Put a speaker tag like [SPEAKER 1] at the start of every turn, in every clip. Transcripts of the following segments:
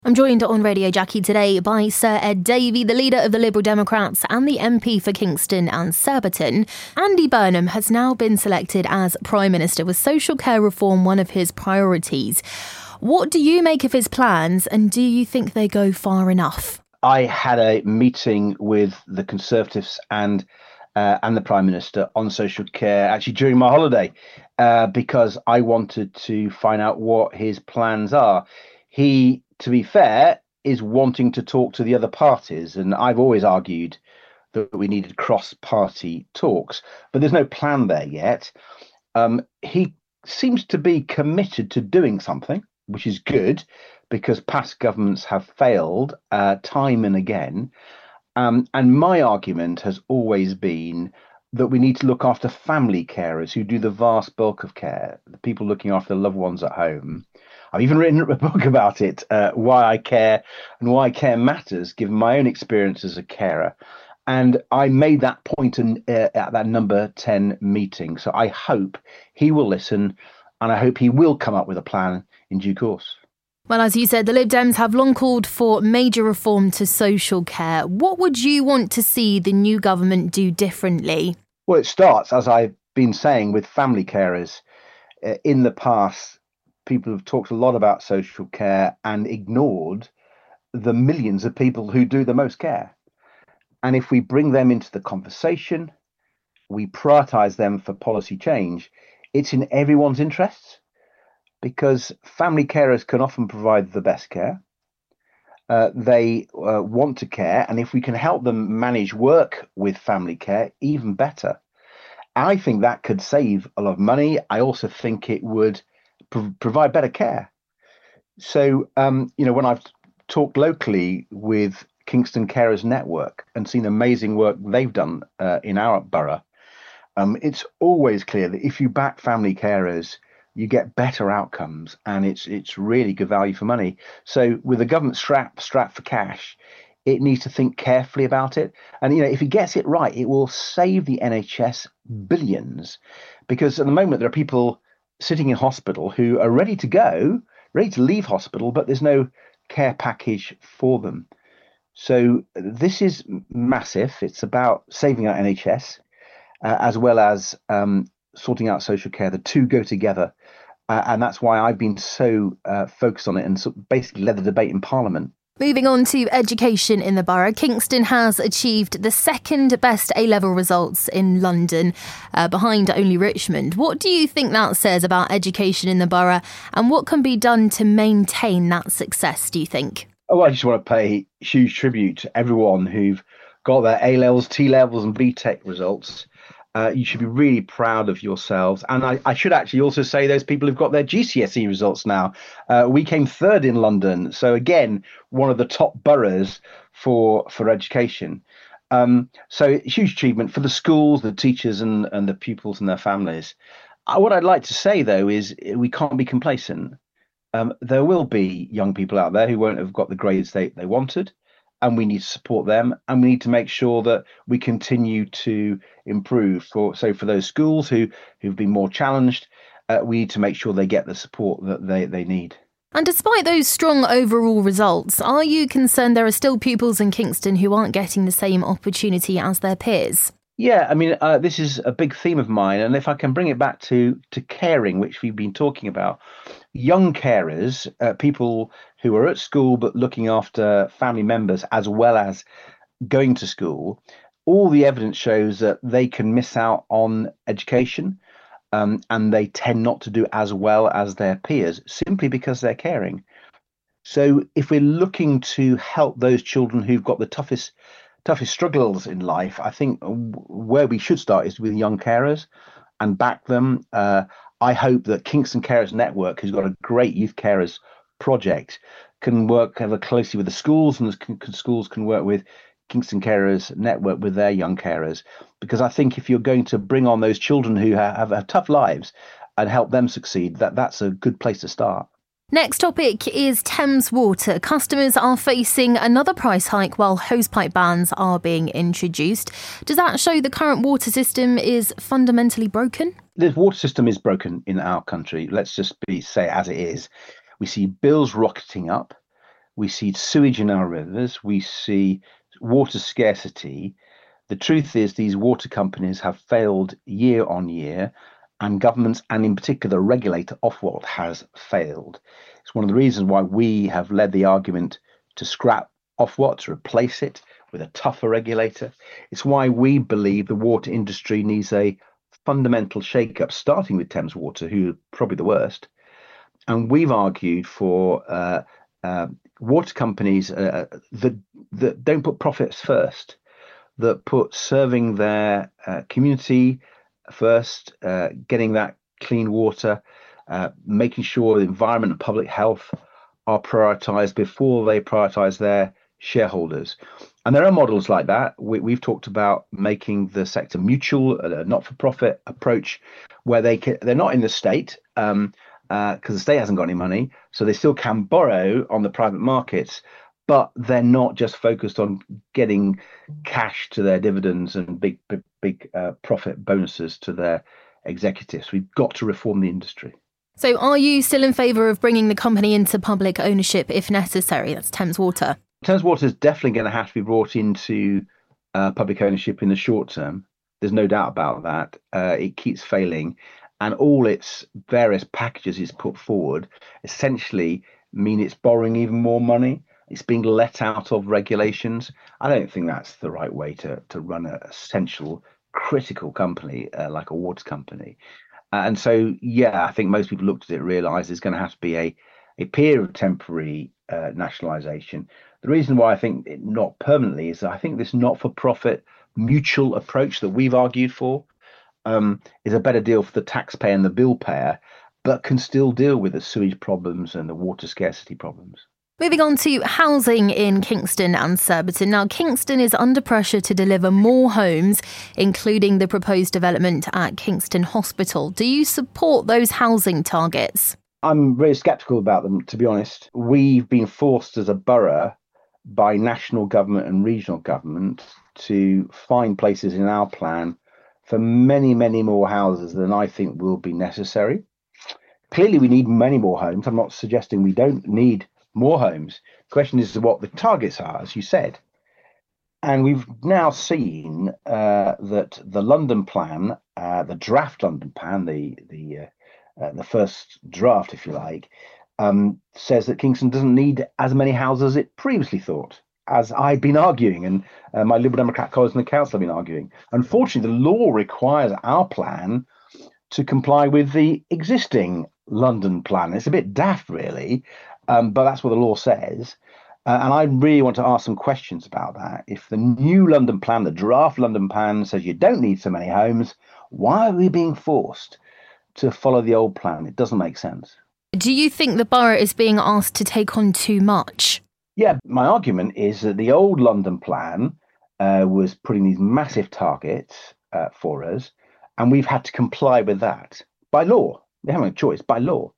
[SPEAKER 1] I'm joined on Radio Jackie today by Sir Ed Davey, the leader of the Liberal Democrats and the MP for Kingston and Surbiton. Andy Burnham has now been selected as Prime Minister, with social care reform one of his priorities. What do you make of his plans, and do you think they go far enough?
[SPEAKER 2] I had a meeting with the Conservatives and the Prime Minister on social care actually during my holiday because I wanted to find out what his plans are. He, to be fair, is wanting to talk to the other parties, and I've always argued that we needed cross-party talks, but there's no plan there yet. He seems to be committed to doing something, which is good, because past governments have failed time and again. And my argument has always been that we need to look after family carers who do the vast bulk of care, the people looking after their loved ones at home. I've even written a book about it, why I care and why care matters, given my own experience as a carer. And I made that point at that number 10 meeting. So I hope he will listen, and I hope he will come up with a plan in due course.
[SPEAKER 1] Well, as you said, the Lib Dems have long called for major reform to social care. What would you want to see the new government do differently?
[SPEAKER 2] Well, it starts, as I've been saying, with family carers. In the past, people have talked a lot about social care and ignored the millions of people who do the most care. And if we bring them into the conversation, we prioritise them for policy change, it's in everyone's interests, because family carers can often provide the best care. They want to care, and if we can help them manage work with family care, even better. I think that could save a lot of money. I also think it would provide better care. So, when I've talked locally with Kingston Carers Network and seen amazing work they've done in our borough, it's always clear that if you back family carers, you get better outcomes, and it's really good value for money. So with the government strapped for cash, it needs to think carefully about it. And, if it gets it right, it will save the NHS billions, because at the moment there are people sitting in hospital who are ready to leave hospital, but there's no care package for them. So this is massive. It's about saving our NHS as well as sorting out social care. The two go together. And that's why I've been so focused on it and basically led the debate in Parliament.
[SPEAKER 1] Moving on to education in the borough, Kingston has achieved the second best A-level results in London, behind only Richmond. What do you think that says about education in the borough, and what can be done to maintain that success, do you think?
[SPEAKER 2] Oh, I just want to pay huge tribute to everyone who've got their A-levels, T-levels and BTEC results. You should be really proud of yourselves. And I should actually also say those people who've got their GCSE results now. We came third in London. So again, one of the top boroughs for education. So huge achievement for the schools, the teachers and the pupils and their families. What I'd like to say, though, is we can't be complacent. There will be young people out there who won't have got the grades they wanted. And we need to support them, and we need to make sure that we continue to improve. For those schools who've been more challenged, we need to make sure they get the support that they need.
[SPEAKER 1] And despite those strong overall results, are you concerned there are still pupils in Kingston who aren't getting the same opportunity as their peers?
[SPEAKER 2] Yeah, I mean, this is a big theme of mine. And if I can bring it back to caring, which we've been talking about, young carers, people who are at school but looking after family members as well as going to school, all the evidence shows that they can miss out on education, and they tend not to do as well as their peers simply because they're caring. So if we're looking to help those children who've got the toughest struggles in life, I think where we should start is with young carers and back them. I hope that Kingston Carers Network, who's got a great youth carers project, can work ever closely with the schools, and the schools can work with Kingston Carers Network with their young carers. Because I think if you're going to bring on those children who have tough lives and help them succeed, that's a good place to start.
[SPEAKER 1] Next topic is Thames Water. Customers are facing another price hike while hosepipe bans are being introduced. Does that show the current water system is fundamentally broken?
[SPEAKER 2] The water system is broken in our country. Let's just say it as it is. We see bills rocketing up. we see sewage in our rivers, we see water scarcity. The truth is, these water companies have failed year on year, and governments, and in particular, the regulator Ofwat, has failed. It's one of the reasons why we have led the argument to scrap Ofwat, to replace it with a tougher regulator. It's why we believe the water industry needs a fundamental shake-up, starting with Thames Water, who are probably the worst. And we've argued for water companies that don't put profits first, that put serving their community first, getting that clean water, making sure the environment and public health are prioritized before they prioritize their shareholders. And there are models like that. We've talked about making the sector mutual, a not-for-profit approach, where they're not in the state, because the state hasn't got any money, so they still can borrow on the private markets, but they're not just focused on getting cash to their dividends and big profit bonuses to their executives. We've got to reform the industry.
[SPEAKER 1] So are you still in favour of bringing the company into public ownership if necessary? That's Thames Water.
[SPEAKER 2] Thames Water is definitely going to have to be brought into public ownership in the short term. There's no doubt about that. It keeps failing, and all its various packages it's put forward essentially mean it's borrowing even more money. It's being let out of regulations. I don't think that's the right way to run an essential, critical company like a water company. And so, yeah, I think most people looked at it, realised there's going to have to be a period of temporary nationalisation. The reason why I think it not permanently is that I think this not-for-profit mutual approach that we've argued for is a better deal for the taxpayer and the bill payer, but can still deal with the sewage problems and the water scarcity problems.
[SPEAKER 1] Moving on to housing in Kingston and Surbiton. Now, Kingston is under pressure to deliver more homes, including the proposed development at Kingston Hospital. Do you support those housing targets?
[SPEAKER 2] I'm very sceptical about them, to be honest. We've been forced as a borough by national government and regional government to find places in our plan for many, many more houses than I think will be necessary. Clearly, we need many more homes. I'm not suggesting we don't need more homes. The question is what the targets are, as you said. And we've now seen that the London plan, the draft London plan, the first draft, if you like, says that Kingston doesn't need as many houses as it previously thought, as I've been arguing, and my Liberal Democrat colleagues in the council have been arguing. Unfortunately, the law requires our plan to comply with the existing London plan. It's a bit daft, really, but that's what the law says. And I really want to ask some questions about that. If the new London plan, the draft London plan, says you don't need so many homes, why are we being forced to follow the old plan? It doesn't make sense.
[SPEAKER 1] Do you think the borough is being asked to take on too much?
[SPEAKER 2] Yeah, my argument is that the old London plan was putting these massive targets for us, and we've had to comply with that by law. We haven't a choice, by law.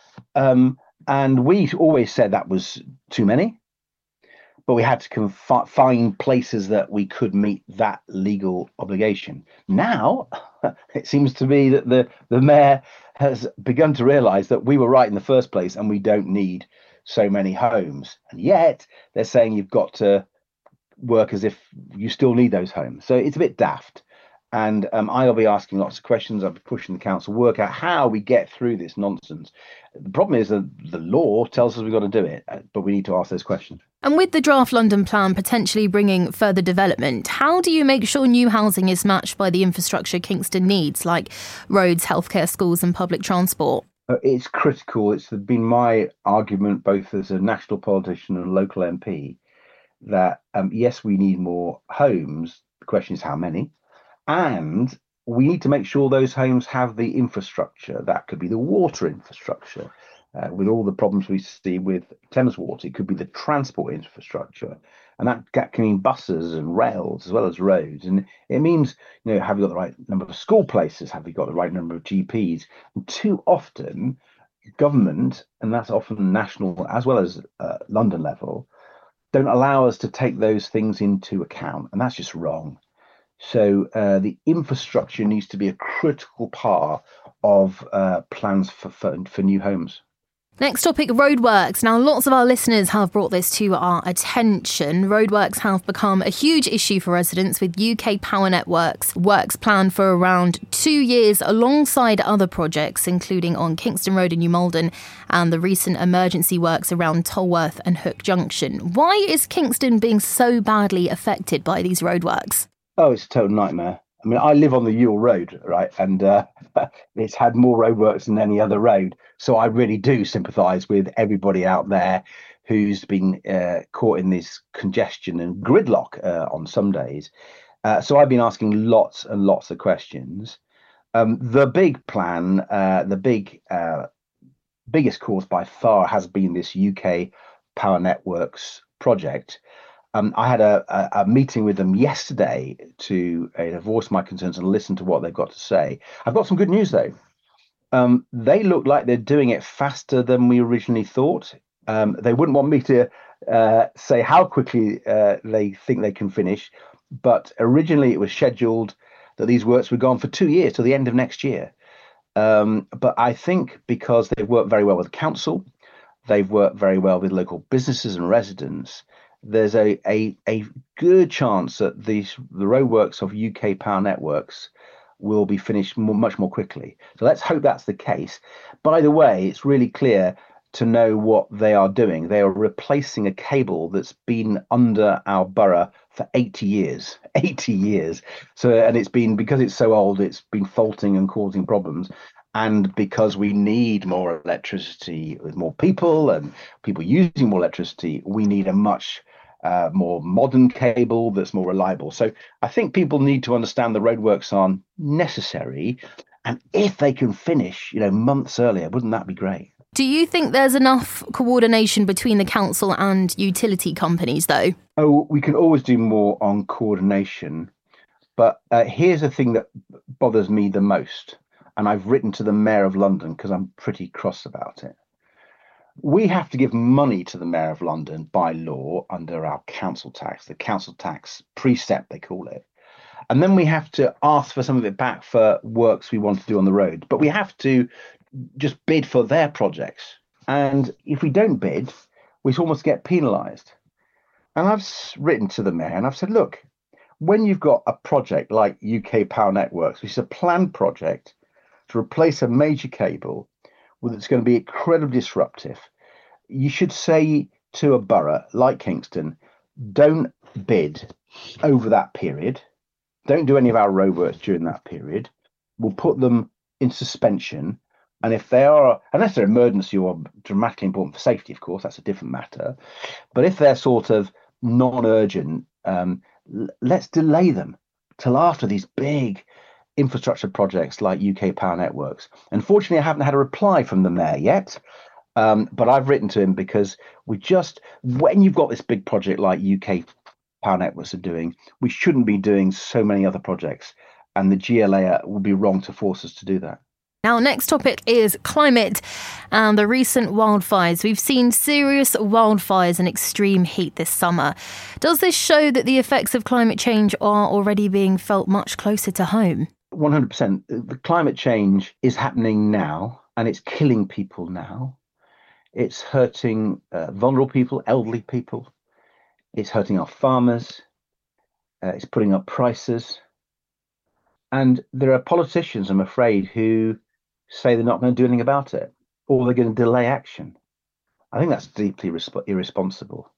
[SPEAKER 2] And we always said that was too many, but we had to find places that we could meet that legal obligation. Now, it seems to be that the mayor has begun to realise that we were right in the first place and we don't need so many homes. And yet, they're saying you've got to work as if you still need those homes. So it's a bit daft. And I'll be asking lots of questions. I'll be pushing the council to work out how we get through this nonsense. The problem is that the law tells us we've got to do it, but we need to ask those questions.
[SPEAKER 1] And with the draft London plan potentially bringing further development, how do you make sure new housing is matched by the infrastructure Kingston needs, like roads, healthcare, schools and public transport?
[SPEAKER 2] It's critical. It's been my argument, both as a national politician and a local MP, that yes, we need more homes. The question is how many. And we need to make sure those homes have the infrastructure. That could be the water infrastructure, with all the problems we see with Thames Water. It could be the transport infrastructure. And that can mean buses and rails as well as roads. And it means, have you got the right number of school places? Have you got the right number of GPs? And too often, government, and that's often national as well as London level, don't allow us to take those things into account. And that's just wrong. So the infrastructure needs to be a critical part of plans for new homes.
[SPEAKER 1] Next topic, roadworks. Now, lots of our listeners have brought this to our attention. Roadworks have become a huge issue for residents, with UK Power Networks works planned for around 2 years alongside other projects, including on Kingston Road in New Malden and the recent emergency works around Tolworth and Hook Junction. Why is Kingston being so badly affected by these roadworks?
[SPEAKER 2] Oh, it's a total nightmare. I mean, I live on the Ewell Road, right? And it's had more roadworks than any other road. So I really do sympathise with everybody out there who's been caught in this congestion and gridlock on some days. So I've been asking lots and lots of questions. The big plan, biggest cause by far has been this UK Power Networks project. I had a meeting with them yesterday to voice my concerns and listen to what they've got to say. I've got some good news, though. They look like they're doing it faster than we originally thought. They wouldn't want me to say how quickly they think they can finish, but originally it was scheduled that these works would go on for 2 years till the end of next year. But I think because they've worked very well with the council, they've worked very well with local businesses and residents, there's a good chance that the roadworks of UK Power Networks will be finished much more quickly. So let's hope that's the case. By the way, it's really clear to know what they are doing. They are replacing a cable that's been under our borough for 80 years. 80 years. So, and it's been, because it's so old, it's been faulting and causing problems. And because we need more electricity with more people and people using more electricity, we need a much more modern cable that's more reliable. So I think people need to understand the roadworks are necessary. And if they can finish, months earlier, wouldn't that be great?
[SPEAKER 1] Do you think there's enough coordination between the council and utility companies, though?
[SPEAKER 2] Oh, we can always do more on coordination. But here's the thing that bothers me the most. And I've written to the Mayor of London because I'm pretty cross about it. We have to give money to the Mayor of London by law under our council tax, the council tax precept, they call it. And then we have to ask for some of it back for works we want to do on the road. But we have to just bid for their projects. And if we don't bid, we almost get penalised. And I've written to the Mayor and I've said, look, when you've got a project like UK Power Networks, which is a planned project to replace a major cable, that's going to be incredibly disruptive, you should say to a borough like Kingston, don't bid over that period. Don't do any of our roadworks during that period. We'll put them in suspension. And if they are, unless they're emergency or dramatically important for safety, of course, that's a different matter. But if they're sort of non-urgent, let's delay them till after these big infrastructure projects like UK Power Networks. Unfortunately, I haven't had a reply from the Mayor yet, but I've written to him because when you've got this big project like UK Power Networks are doing, we shouldn't be doing so many other projects, and the GLA would be wrong to force us to do that.
[SPEAKER 1] Now, next topic is climate and the recent wildfires. We've seen serious wildfires and extreme heat this summer. Does this show that the effects of climate change are already being felt much closer to home?
[SPEAKER 2] 100%. The climate change is happening now, and it's killing people now. It's hurting vulnerable people, elderly people. It's hurting our farmers. It's putting up prices. And there are politicians, I'm afraid, who say they're not going to do anything about it, or they're going to delay action. I think that's deeply irresponsible.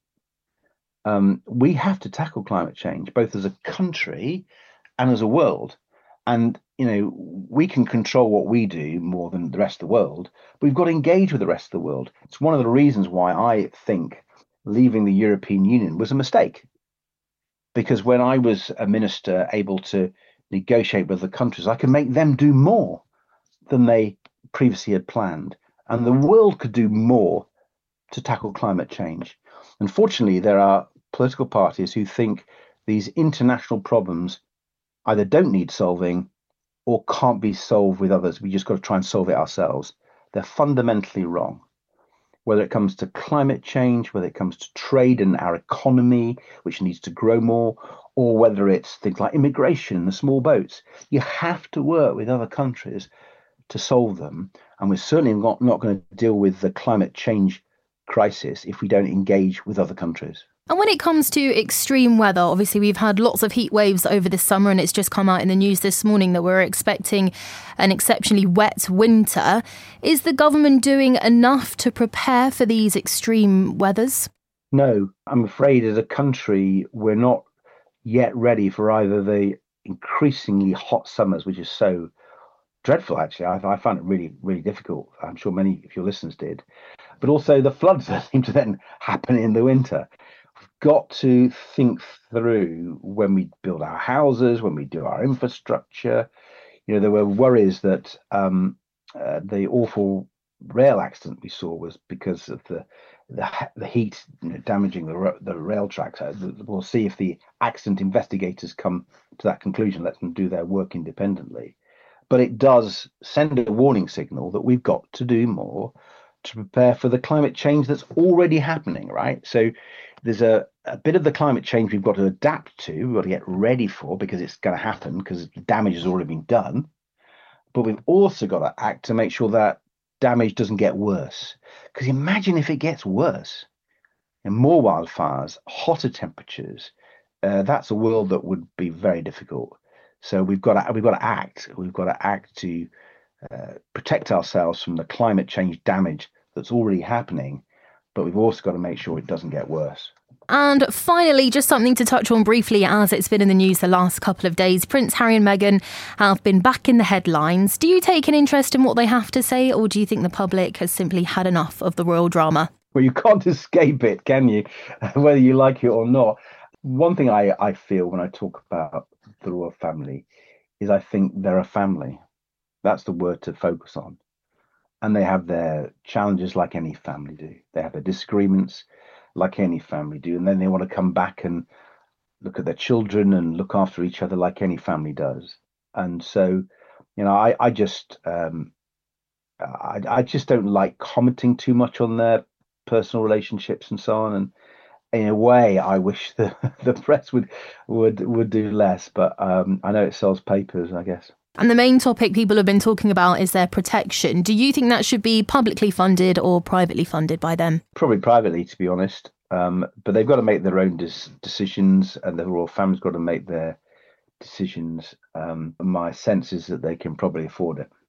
[SPEAKER 2] We have to tackle climate change, both as a country and as a world. And, we can control what we do more than the rest of the world, but we've got to engage with the rest of the world. It's one of the reasons why I think leaving the European Union was a mistake. Because when I was a minister able to negotiate with the countries, I could make them do more than they previously had planned. And the world could do more to tackle climate change. Unfortunately, there are political parties who think these international problems either don't need solving or can't be solved with others. We just got to try and solve it ourselves. They're fundamentally wrong. Whether it comes to climate change, whether it comes to trade and our economy, which needs to grow more, or whether it's things like immigration, the small boats, you have to work with other countries to solve them. And we're certainly not going to deal with the climate change crisis if we don't engage with other countries.
[SPEAKER 1] And when it comes to extreme weather, obviously we've had lots of heat waves over this summer, and it's just come out in the news this morning that we're expecting an exceptionally wet winter. Is the government doing enough to prepare for these extreme weathers?
[SPEAKER 2] No, I'm afraid as a country, we're not yet ready for either the increasingly hot summers, which is so dreadful, actually. I found it really, really difficult. I'm sure many of your listeners did. But also the floods that seem to then happen in the winter. We've got to think through when we build our houses, when we do our infrastructure. There were worries that the awful rail accident we saw was because of the heat damaging the rail tracks. We'll see if the accident investigators come to that conclusion, let them do their work independently. But it does send a warning signal that we've got to do more to prepare for the climate change that's already happening, right? So there's a bit of the climate change we've got to adapt to, we've got to get ready for, because it's going to happen, because damage has already been done. But we've also got to act to make sure that damage doesn't get worse. Because imagine if it gets worse and more wildfires, hotter temperatures, that's a world that would be very difficult. So we've got to act. We've got to act to protect ourselves from the climate change damage that's already happening, but we've also got to make sure it doesn't get worse.
[SPEAKER 1] And finally, just something to touch on briefly, as it's been in the news the last couple of days. Prince Harry and Meghan have been back in the headlines. Do you take an interest in what they have to say, or do you think the public has simply had enough of the royal drama?
[SPEAKER 2] Well, you can't escape it, can you? Whether you like it or not. One thing I feel when I talk about the royal family is I think they're a family. That's the word to focus on. And they have their challenges like any family do. They have their disagreements like any family do. And then they want to come back and look at their children and look after each other like any family does. And so, I just don't like commenting too much on their personal relationships and so on. And in a way, I wish the press would do less. But I know it sells papers, I guess.
[SPEAKER 1] And the main topic people have been talking about is their protection. Do you think that should be publicly funded or privately funded by them?
[SPEAKER 2] Probably privately, to be honest. But they've got to make their own decisions, and the royal family's got to make their decisions. My sense is that they can probably afford it.